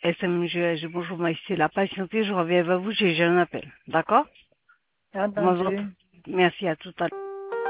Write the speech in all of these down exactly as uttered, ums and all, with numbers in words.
S M G, je- bonjour, moi, c'est la patientée, je reviens vers vous, j'ai j'ai un appel. D'accord? Bonjour. Entendu. Merci, à tout à l'heure.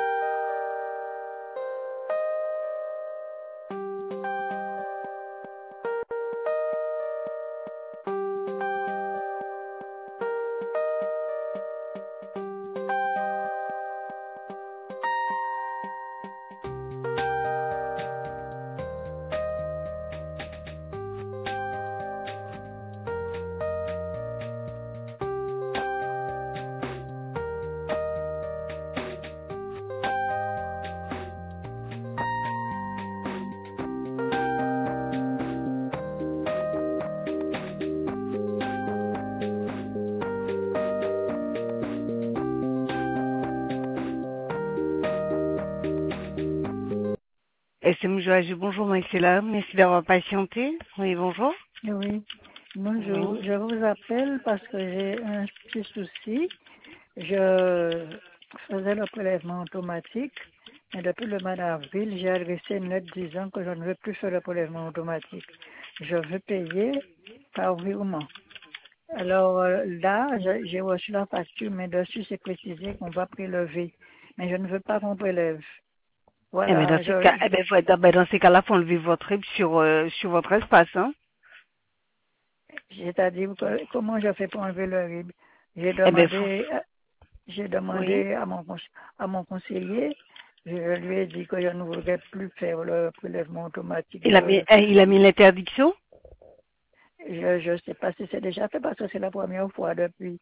S M G, bonjour, moi, c'est là, merci d'avoir patienté. Oui, bonjour. Oui. Bonjour. Oui. Je vous appelle parce que j'ai un petit souci. Je faisais le prélèvement automatique, mais depuis le mois d'avril, j'ai adressé une lettre disant que je ne veux plus faire le prélèvement automatique. Je veux payer par virement. Alors euh, là, je- j'ai reçu la facture, mais dessus c'est précisé qu'on va prélever. Mais je ne veux pas qu'on prélève. Eh ben, dans Voilà, ces cas, je, eh ben, faut- eh ben, dans ces cas-là, faut enlever votre R I B sur, euh, sur votre espace, hein. c'est-à-dire que comment je fais pour enlever le R I B? J'ai Eh ben, faut, demandé, j'ai oui. demandé à mon, cons- à mon conseiller, je lui ai dit que je ne voudrais plus faire le prélèvement automatique Il a mis, de, eh, il a mis l'interdiction? je ne sais pas si c'est déjà fait parce que c'est la première fois depuis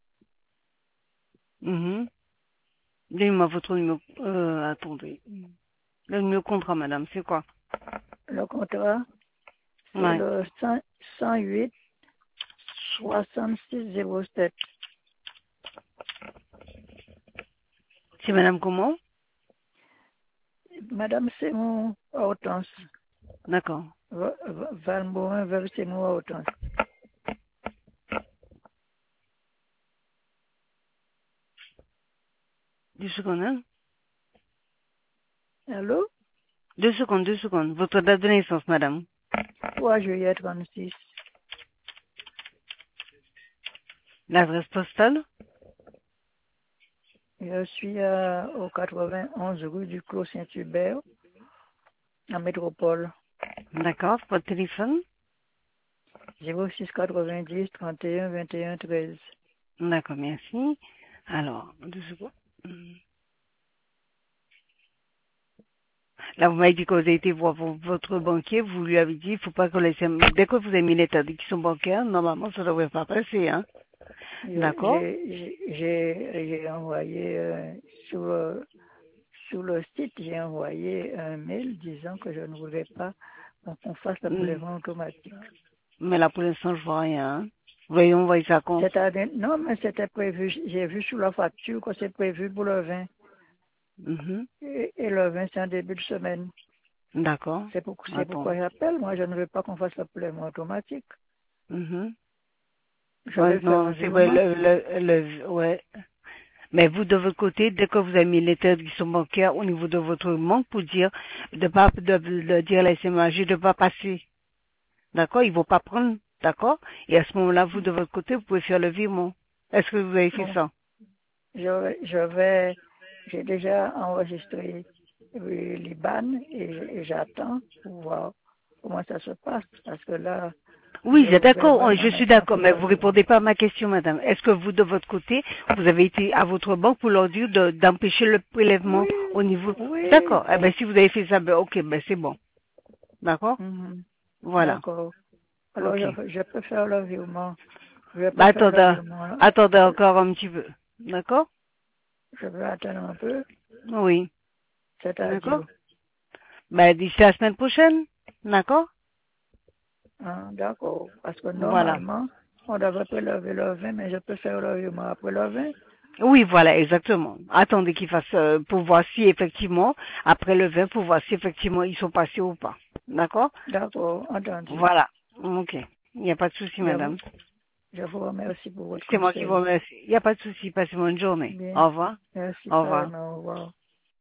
Mhm. Donnez-moi votre numéro, euh, attendez. Le numéro contrat, madame, c'est quoi? le contrat, c'est Ouais. le cent, cent huit soixante-six zéro sept. C'est madame comment? Madame, c'est mon Hortense. D'accord. Va- Va- Valmorin, vers c'est mon Hortense. Deux secondes, hein? Allô? Deux secondes, deux secondes. Votre date de naissance, madame. trois juillet trente-six. L'adresse postale? Je suis euh, au quatre-vingt-onze rue du Clos Saint-Hubert, en métropole. D'accord. Votre téléphone? zéro six quatre-vingt-dix trente et un vingt et un treize. D'accord, merci. Alors, deux secondes. Hum. Là, vous m'avez dit que vous avez été voir vo- votre banquier, vous lui avez dit, il faut pas que les, dès que vous avez mis l'interdiction bancaire, normalement, ça ne devrait pas passer, hein. Je- D'accord? J'ai j'ai- j'ai envoyé euh, sur, le- sur le site, j'ai envoyé un mail disant que je ne voulais pas qu'on qu'on fasse le Hum. prélèvement automatique. Mais là, pour l'instant, je vois rien, hein. Voyons, on va ça quand? C'est-à-dire, non, mais c'était prévu, j'ai vu sur la facture que c'est prévu pour le vingt. Mhm. Et, et le vingt, c'est en début de semaine. D'accord. C'est pour, c'est Attends. pourquoi j'appelle. Moi, je ne veux pas qu'on fasse le prélèvement automatique. Mhm. Je Ouais, vais faire un non, c'est vrai, virement. le, le, le, ouais. Mais vous, de votre côté, dès que vous avez mis l'interdiction bancaire au niveau de votre banque pour dire, de pas, de, de dire à la S M A G de pas passer. D'accord? Ils vont pas prendre. D'accord? Et à ce moment-là, vous, de votre côté, vous pouvez faire le virement. Est-ce que vous avez fait Bon, ça? je, vais- je vais, j'ai déjà enregistré euh, l'I B A N et, et j'attends pour voir comment ça se passe. Parce que là, Oui, je c'est voudrais d'accord, oh, vraiment je suis maintenant d'accord, faire mais le vous virement. répondez pas à ma question, madame. Est-ce que vous, de votre côté, vous avez été à votre banque pour leur dire de- d'empêcher le prélèvement Oui, au niveau... oui. D'accord, eh ben, si vous avez fait ça, ben, ok, ben, c'est bon. D'accord? Mhm. Voilà. D'accord. Alors, Ok. je, je peux faire le virement. Je Bah, peux faire le attendez, virement. Là. attendez encore un petit peu. D'accord? Je vais attendre un peu. Oui. D'accord? C'est-à-dire, Ben, d'ici la semaine prochaine. D'accord? hein, d'accord. Parce que Voilà. normalement, on devrait prélever le vingt, mais je peux faire le virement après le vingt. Oui, voilà, exactement. Attendez qu'ils fassent, euh, pour voir si effectivement, après le vingt, pour voir si effectivement ils sont passés ou pas. D'accord? D'accord, entendu. Voilà. Ok. Il n'y a pas de souci, Je vous, madame. je vous remercie pour votre C'est moi qui vous conseil. remercie. Il n'y a pas de souci. Passez une bonne journée. Bien. Au revoir. Merci, Au revoir. pareillement. Au revoir.